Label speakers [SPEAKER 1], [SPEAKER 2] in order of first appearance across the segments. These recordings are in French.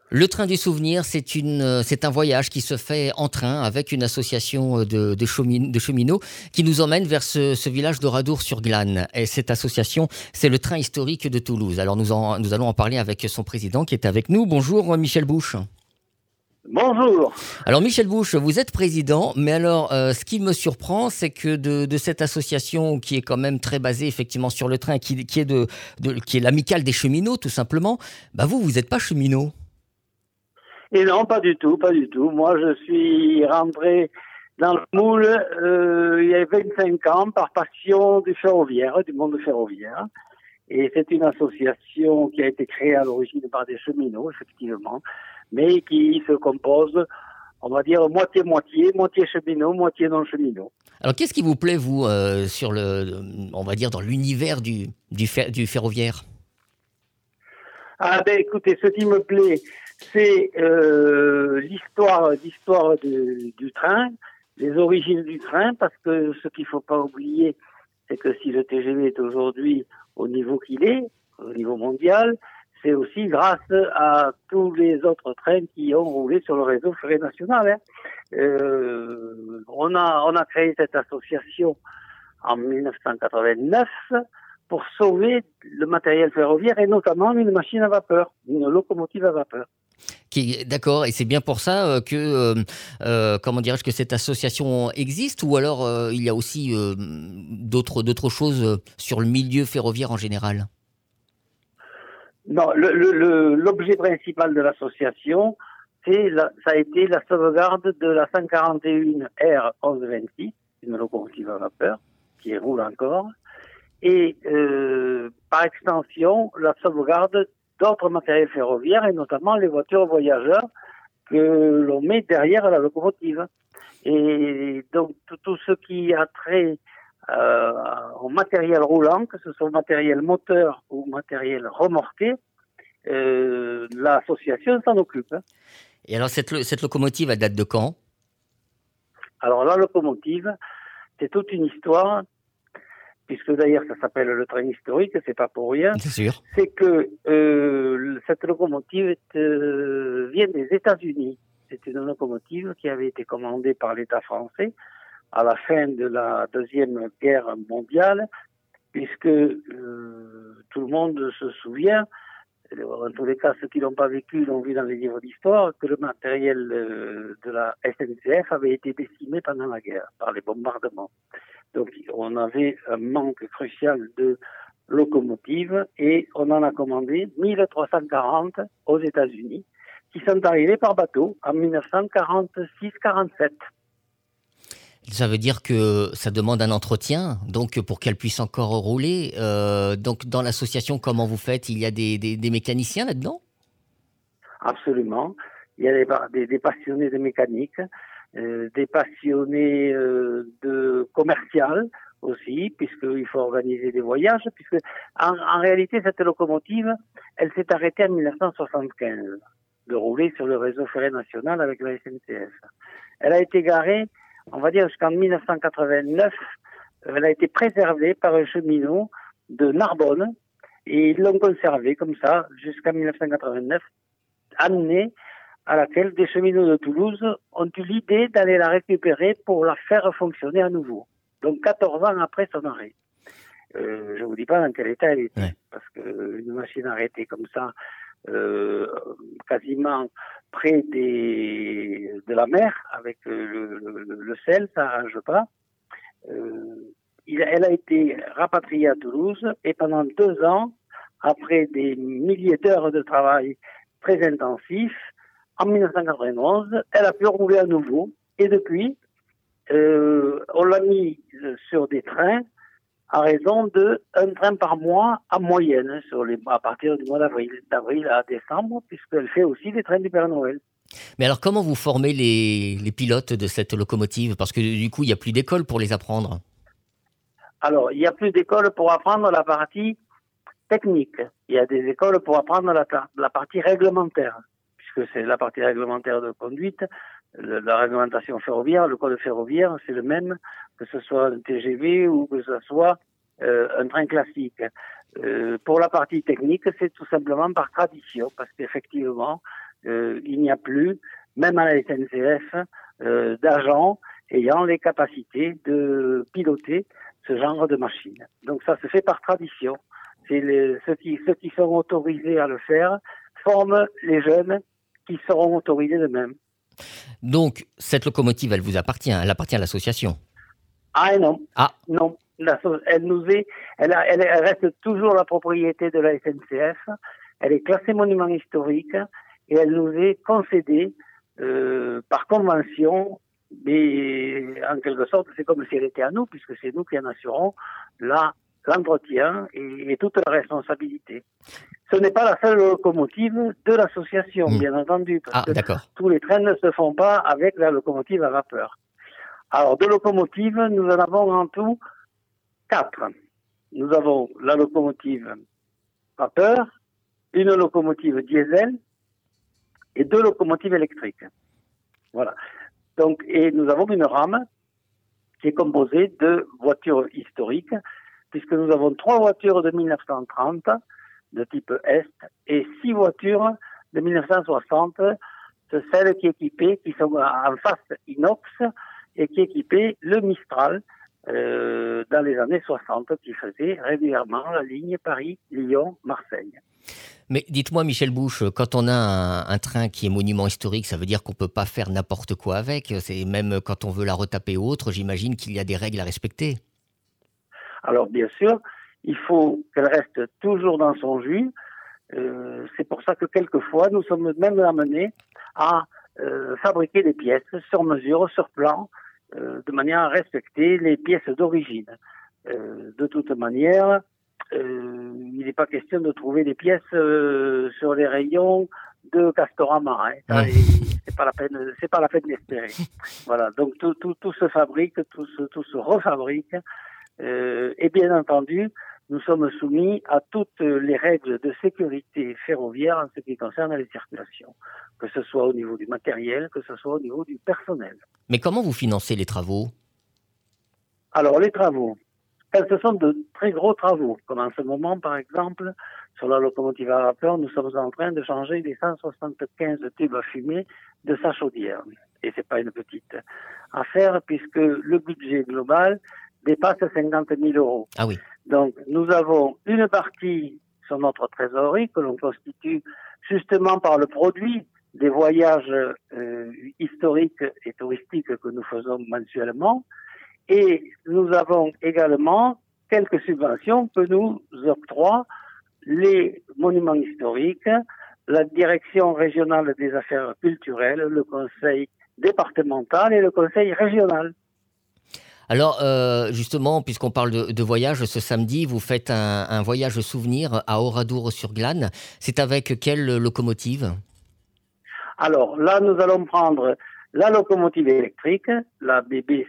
[SPEAKER 1] Le train du souvenir, c'est un voyage qui se fait en train avec une association de cheminots qui nous emmène vers ce village d'Oradour-sur-Glane. Et cette association, c'est le train historique de Toulouse. Alors nous allons en parler avec son président qui est avec nous. Bonjour Michel Bouche.
[SPEAKER 2] Bonjour.
[SPEAKER 1] Alors Michel Bouche, vous êtes président, mais alors ce qui me surprend, c'est que de cette association qui est quand même très basée effectivement sur le train, qui est l'amicale des cheminots tout simplement, bah vous n'êtes pas cheminot.
[SPEAKER 2] Et non, pas du tout, pas du tout. Moi, je suis rentré dans le moule il y a 25 ans par passion du ferroviaire, du monde ferroviaire. Et c'est une association qui a été créée à l'origine par des cheminots, effectivement, mais qui se compose, on va dire, moitié-moitié, moitié cheminot, moitié non-cheminot.
[SPEAKER 1] Alors qu'est-ce qui vous plaît, vous, on va dire, dans l'univers du ferroviaire?
[SPEAKER 2] Ah ben écoutez, ce qui me plaît, c'est l'histoire du train, les origines du train, parce que ce qu'il faut pas oublier, c'est que si le TGV est aujourd'hui au niveau qu'il est, au niveau mondial, c'est aussi grâce à tous les autres trains qui ont roulé sur le réseau ferré national. On a créé cette association en 1989 pour sauver le matériel ferroviaire et notamment une machine à vapeur, une locomotive à vapeur.
[SPEAKER 1] D'accord, et c'est bien pour ça comment dirais-je, que cette association existe, ou alors il y a aussi d'autres choses sur le milieu ferroviaire en général?
[SPEAKER 2] Non, l'objet principal de l'association, ça a été la sauvegarde de la 141 R 1126, une locomotive à vapeur qui roule encore, et par extension la sauvegarde d'autres matériels ferroviaires et notamment les voitures voyageurs que l'on met derrière la locomotive. Et donc tout ce qui a trait au matériel roulant, que ce soit matériel moteur ou matériel remorqué, l'association s'en occupe.
[SPEAKER 1] Et alors cette locomotive, elle date de quand?
[SPEAKER 2] Alors la locomotive, c'est toute une histoire, puisque d'ailleurs ça s'appelle le train historique, c'est pas pour rien.
[SPEAKER 1] C'est sûr.
[SPEAKER 2] C'est que cette locomotive vient des États-Unis. C'est une locomotive qui avait été commandée par l'État français à la fin de la Deuxième Guerre mondiale, puisque tout le monde se souvient, en tous les cas ceux qui l'ont pas vécu l'ont vu dans les livres d'histoire, que le matériel de la SNCF avait été décimé pendant la guerre par les bombardements. Donc on avait un manque crucial de locomotives et on en a commandé 1340 aux États-Unis qui sont arrivés par bateau en 1946-47.
[SPEAKER 1] Ça veut dire que ça demande un entretien, donc pour qu'elle puisse encore rouler. Donc dans l'association, comment vous faites? Il y a des mécaniciens là-dedans?
[SPEAKER 2] Absolument. Il y a des passionnés de mécanique, des passionnés de commercial aussi, puisqu'il faut organiser des voyages, puisque en réalité, cette locomotive, elle s'est arrêtée en 1975 de rouler sur le réseau ferré national avec la SNCF. Elle a été garée, on va dire, jusqu'en 1989. Elle a été préservée par un cheminot de Narbonne et ils l'ont conservée comme ça jusqu'en 1989, année à laquelle des cheminots de Toulouse ont eu l'idée d'aller la récupérer pour la faire fonctionner à nouveau. Donc 14 ans après son arrêt. Je vous dis pas dans quel état elle était, parce qu'une machine arrêtée comme ça, quasiment près de la mer, avec le sel, ça n'arrange pas. Elle a été rapatriée à Toulouse et pendant 2 ans, après des milliers d'heures de travail très intensifs, en 1991, elle a pu rouler à nouveau. Et depuis, on l'a mis sur des trains à raison d'un train par mois en moyenne à partir du mois d'avril à décembre, puisqu'elle fait aussi des trains du Père Noël.
[SPEAKER 1] Mais alors comment vous formez les pilotes de cette locomotive? Parce que du coup, il n'y a plus d'école pour les apprendre.
[SPEAKER 2] Alors, il n'y a plus d'école pour apprendre la partie technique. Il y a des écoles pour apprendre la partie réglementaire, puisque c'est la partie réglementaire de conduite, la réglementation ferroviaire, le code ferroviaire, c'est le même, que ce soit un TGV ou que ce soit un train classique. Pour la partie technique, c'est tout simplement par tradition, parce qu'effectivement, il n'y a plus, même à la SNCF, d'agents ayant les capacités de piloter ce genre de machine. Donc ça se fait par tradition. Ceux qui sont autorisés à le faire forment les jeunes qui seront autorisés de même.
[SPEAKER 1] Donc, cette locomotive, elle vous appartient, elle appartient à l'association.
[SPEAKER 2] Ah et non,
[SPEAKER 1] Ah,
[SPEAKER 2] non. Elle reste toujours la propriété de la SNCF. Elle est classée monument historique et elle nous est concédée par convention. Mais en quelque sorte, c'est comme si elle était à nous, puisque c'est nous qui en assurons l'entretien et toute la responsabilité. Ce n'est pas la seule locomotive de l'association, bien entendu, parce que
[SPEAKER 1] d'accord.
[SPEAKER 2] tous les trains ne se font pas avec la locomotive à vapeur. Alors, de locomotives, nous en avons en tout 4. Nous avons la locomotive vapeur, une locomotive diesel et 2 locomotives électriques. Voilà. Donc, et nous avons une rame qui est composée de voitures historiques, puisque nous avons 3 voitures de 1930 de type Est et 6 voitures de 1960, c'est celles qui sont en face inox et qui équipaient le Mistral dans les années 60, qui faisait régulièrement la ligne Paris-Lyon-Marseille.
[SPEAKER 1] Mais dites-moi, Michel Bouche, quand on a un train qui est monument historique, ça veut dire qu'on ne peut pas faire n'importe quoi avec. C'est même quand on veut la retaper ou autre, j'imagine qu'il y a des règles à respecter.
[SPEAKER 2] Alors bien sûr, il faut qu'elle reste toujours dans son jus. C'est pour ça que quelquefois, nous sommes même amenés à fabriquer des pièces sur mesure, sur plan, de manière à respecter les pièces d'origine. De toute manière, il n'est pas question de trouver des pièces sur les rayons de Castorama. C'est pas la peine d'espérer. Voilà. Donc tout se fabrique, tout se refabrique. Et bien entendu, nous sommes soumis à toutes les règles de sécurité ferroviaire en ce qui concerne les circulations, que ce soit au niveau du matériel, que ce soit au niveau du personnel.
[SPEAKER 1] Mais comment vous financez les travaux ?
[SPEAKER 2] Alors, les travaux, quand ce sont de très gros travaux, comme en ce moment, par exemple, sur la locomotive à vapeur, nous sommes en train de changer les 175 tubes à fumée de sa chaudière. Et c'est pas une petite affaire, puisque le budget global dépasse 50 000 euros.
[SPEAKER 1] Ah oui.
[SPEAKER 2] Donc, nous avons une partie sur notre trésorerie que l'on constitue justement par le produit des voyages historiques et touristiques que nous faisons mensuellement. Et nous avons également quelques subventions que nous octroient les monuments historiques, la direction régionale des affaires culturelles, le conseil départemental et le conseil régional.
[SPEAKER 1] Alors, justement, puisqu'on parle de voyage, ce samedi, vous faites un voyage souvenir à Oradour-sur-Glane. C'est avec quelle locomotive ?
[SPEAKER 2] Alors, là, nous allons prendre la locomotive électrique, la BB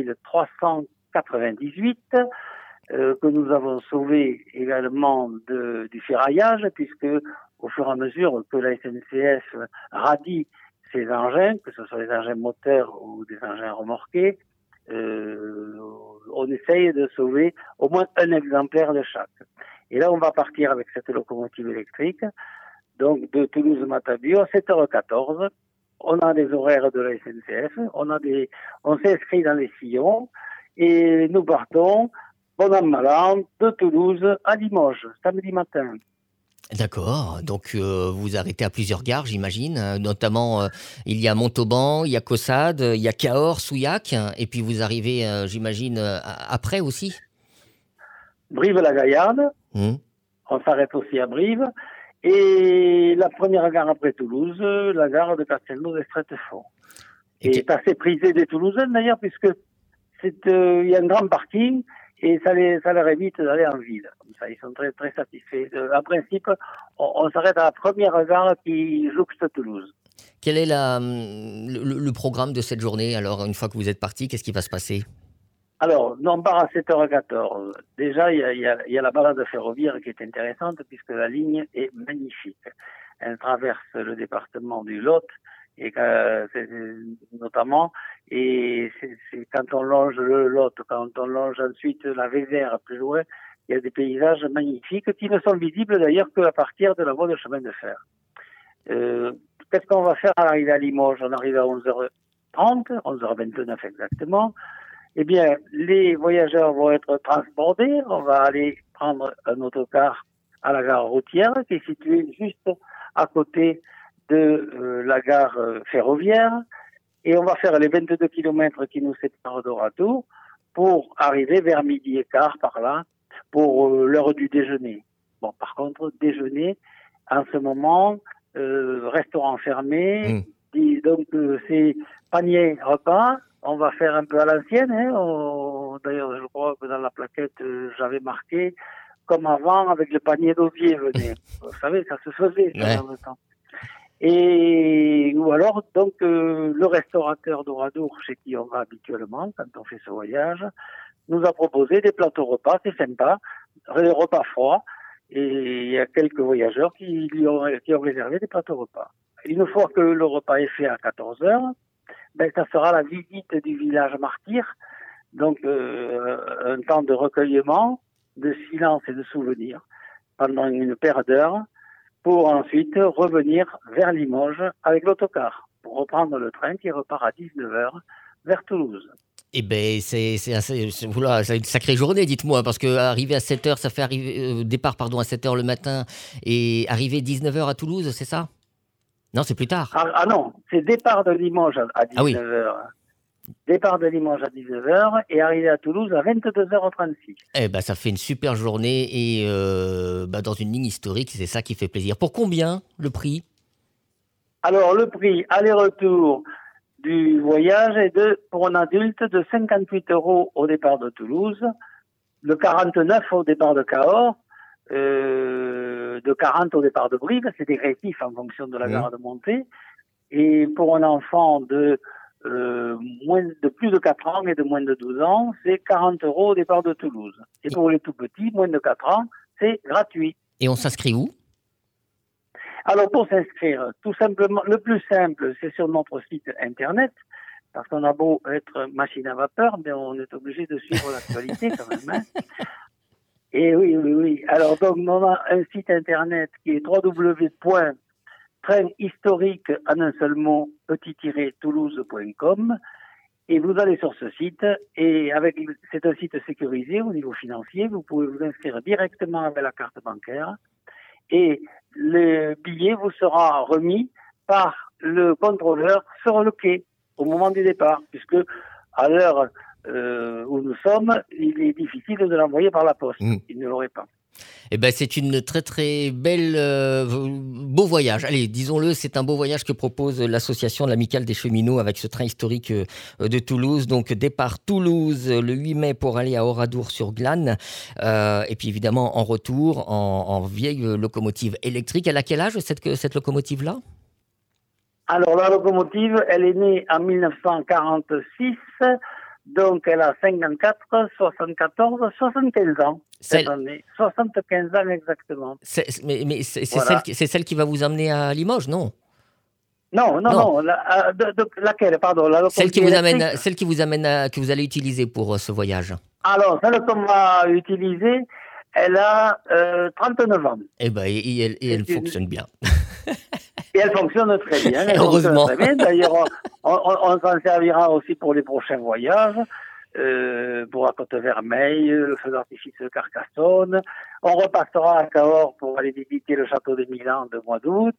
[SPEAKER 2] 7398, que nous avons sauvée également du ferraillage, puisque au fur et à mesure que la SNCF radie ses engins, que ce soit des engins moteurs ou des engins remorqués, on essaye de sauver au moins un exemplaire de chaque. Et là, on va partir avec cette locomotive électrique, donc de Toulouse-Matabiau à 7h14. On a des horaires de la SNCF, on s'inscrit dans les sillons et nous partons, bon an mal an, de Toulouse à Limoges, samedi matin.
[SPEAKER 1] D'accord, donc vous arrêtez à plusieurs gares, j'imagine, notamment il y a Montauban, il y a Caussade, il y a Cahors, Souillac, et puis vous arrivez, j'imagine, après aussi.
[SPEAKER 2] Brive-la-Gaillarde, on s'arrête aussi à Brive, et la première gare après Toulouse, la gare de Castelnau-d'Estrettefort. Et est assez prisée des Toulousains d'ailleurs, puisque il y a un grand parking, et ça leur évite d'aller en ville. Comme ça, ils sont très, très satisfaits. En principe, on s'arrête à la première gare qui jouxte Toulouse.
[SPEAKER 1] Quel est le programme de cette journée? Alors, une fois que vous êtes parti, qu'est-ce qui va se passer?
[SPEAKER 2] Alors, on part à 7h14. Déjà, il y a la balade ferroviaire qui est intéressante puisque la ligne est magnifique. Elle traverse le département du Lot, et notamment, et c'est quand on longe le Lot, quand on longe ensuite la Vézère plus loin, il y a des paysages magnifiques qui ne sont visibles d'ailleurs qu'à partir de la voie de chemin de fer. qu'est-ce qu'on va faire à l'arrivée à Limoges? On arrive à 11h30, 11h29 exactement. Eh bien, les voyageurs vont être transportés. On va aller prendre un autocar à la gare routière qui est située juste à côté de la gare ferroviaire. Et on va faire les 22 kilomètres qui nous séparent d'Oradour pour arriver vers midi et quart par là pour l'heure du déjeuner. Bon, par contre, déjeuner, en ce moment, restaurant fermé, donc c'est panier repas. On va faire un peu à l'ancienne. D'ailleurs, je crois que dans la plaquette, j'avais marqué comme avant avec le panier d'osier venait. Vous savez, ça se faisait dans le temps. Et ou alors donc le restaurateur d'Oradour chez qui on va habituellement quand on fait ce voyage nous a proposé des plateaux repas, c'est sympa, des repas froids, et il y a quelques voyageurs qui ont réservé des plateaux repas. Une fois que le repas est fait à 14h, ben ça sera la visite du village martyr, donc un temps de recueillement, de silence et de souvenirs pendant une paire d'heures, pour ensuite revenir vers Limoges avec l'autocar, pour reprendre le train qui repart à 19h vers Toulouse.
[SPEAKER 1] Eh bien, c'est une sacrée journée, dites-moi, parce qu'arriver à 7h, ça fait départ à 7h le matin et arriver 19h à Toulouse, c'est ça? Non, c'est plus tard.
[SPEAKER 2] Ah non, c'est départ de Limoges à 19h. Ah oui. Départ de Limoges à 19h et arriver à Toulouse à 22h36.
[SPEAKER 1] Eh ben, ça fait une super journée et dans une ligne historique, c'est ça qui fait plaisir. Pour combien le prix?
[SPEAKER 2] Alors, le prix aller-retour du voyage est pour un adulte de 58 € au départ de Toulouse, de 49 au départ de Cahors, de 40 au départ de Brive, c'est dégressif en fonction de la gare de montée, et pour un enfant de plus de 4 ans et de moins de 12 ans, c'est 40 € au départ de Toulouse. Et pour les tout petits, moins de 4 ans, c'est gratuit.
[SPEAKER 1] Et on s'inscrit où?
[SPEAKER 2] Alors pour s'inscrire, tout simplement, le plus simple, c'est sur notre site internet, parce qu'on a beau être machine à vapeur, mais on est obligé de suivre l'actualité quand même. Et oui. Alors donc on a un site internet qui est www.trainhistorique en un seul mot petit-toulouse.com, et vous allez sur ce site et c'est un site sécurisé au niveau financier. Vous pouvez vous inscrire directement avec la carte bancaire et le billet vous sera remis par le contrôleur sur le quai au moment du départ, puisque à l'heure où nous sommes, il est difficile de l'envoyer par la poste. Il ne l'aurait pas.
[SPEAKER 1] Eh ben, c'est une très très belle beau voyage. Allez, disons-le, c'est un beau voyage que propose l'association de l'Amicale des cheminots avec ce train historique de Toulouse. Donc départ Toulouse le 8 mai pour aller à Oradour-sur-Glane. Et puis évidemment en retour en vieille locomotive électrique. Elle a quel âge cette locomotive-là?
[SPEAKER 2] Alors la locomotive, elle est née en 1946. Donc, elle a 54, 74, 75 ans cette année. 75 ans exactement.
[SPEAKER 1] Mais c'est celle qui va vous amener à Limoges, non?
[SPEAKER 2] Non. Laquelle, pardon, la
[SPEAKER 1] celle qui vous amène que vous allez utiliser pour ce voyage.
[SPEAKER 2] Alors, celle qu'on va utiliser, elle a 39 ans.
[SPEAKER 1] Eh ben, et elle fonctionne bien.
[SPEAKER 2] Et elle fonctionne très bien.
[SPEAKER 1] Heureusement.
[SPEAKER 2] Très bien. D'ailleurs, on s'en servira aussi pour les prochains voyages, pour la Côte-Vermeille, le feu d'artifice de Carcassonne. On repassera à Cahors pour aller visiter le château de Milan de mois d'août.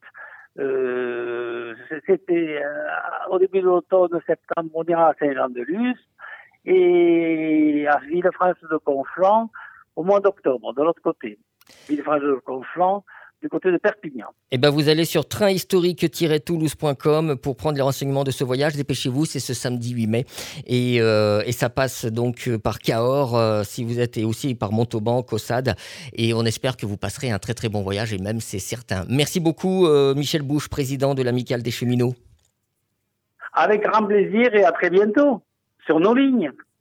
[SPEAKER 2] C'était au début de l'automne, septembre, on ira à Saint-Jean-de-Luz et à Villefranche de Conflans au mois d'octobre, de l'autre côté. Villefranche de Conflans, du côté de Perpignan.
[SPEAKER 1] Eh ben, vous allez sur trainhistorique-toulouse.com pour prendre les renseignements de ce voyage. Dépêchez-vous, c'est ce samedi 8 mai. Et ça passe donc par Cahors, si vous êtes, et aussi par Montauban, Caussade. Et on espère que vous passerez un très très bon voyage, et même c'est certain. Merci beaucoup Michel Bouche, président de l'Amicale des cheminots.
[SPEAKER 2] Avec grand plaisir et à très bientôt sur nos lignes.